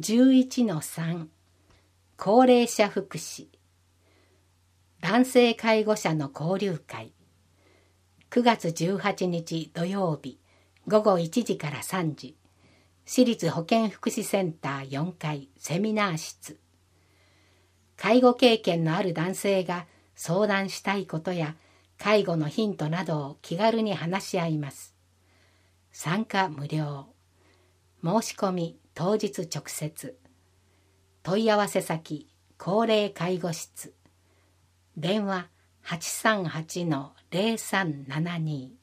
11-3 高齢者福祉男性介護者の交流会9月18日土曜日午後1時から3時私立保健福祉センター4階セミナー室。介護経験のある男性が相談したいことや介護のヒントなどを気軽に話し合います。参加無料。申し込み当日直接。問い合わせ先高齢介護室。電話 838-0372。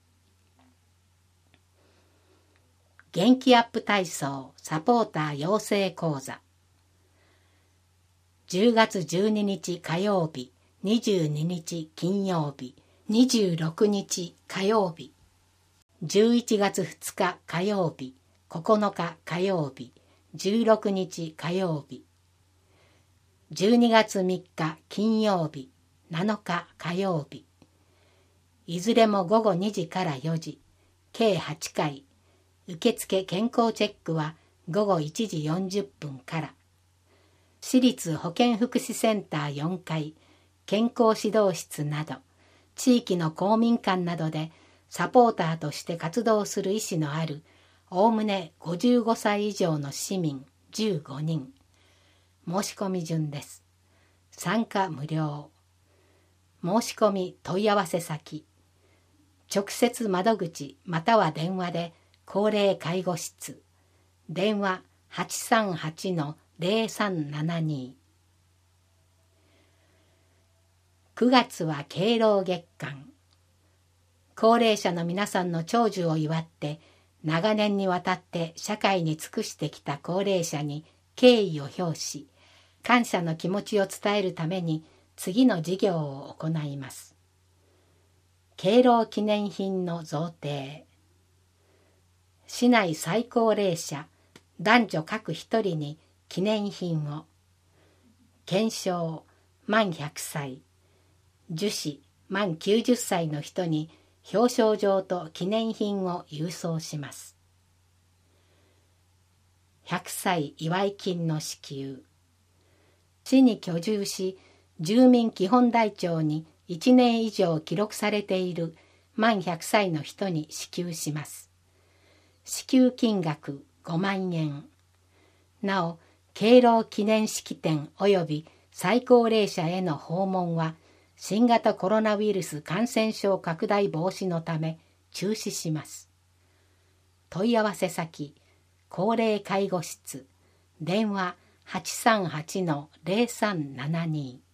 元気アップ体操サポーター養成講座。10月12日火曜日、22日金曜日、26日火曜日、11月2日火曜日、9日火曜日、16日火曜日、12月3日金曜日、7日火曜日、いずれも午後2時から4時、計8回、受付健康チェックは午後1時40分から、私立保健福祉センター4階、健康指導室など、地域の公民館などでサポーターとして活動する意思のある、おおむね55歳以上の市民15人。申し込み順です。参加無料。申し込み問い合わせ先。直接窓口または電話で高齢介護室。電話 838-0372。9月は敬老月間。高齢者の皆さんの長寿を祝って長年にわたって社会に尽くしてきた高齢者に敬意を表し、感謝の気持ちを伝えるために次の事業を行います。敬老記念品の贈呈。市内最高齢者男女各一人に記念品を。顕彰満100歳、受子満90歳の人に表彰状と記念品を郵送します。100歳祝い金の支給。市に居住し、住民基本台帳に1年以上記録されている満100歳の人に支給します。支給金額5万円。なお、敬老記念式典及び最高齢者への訪問は、新型コロナウイルス感染症拡大防止のため中止します。問い合わせ先、高齢介護室、電話 838-0372。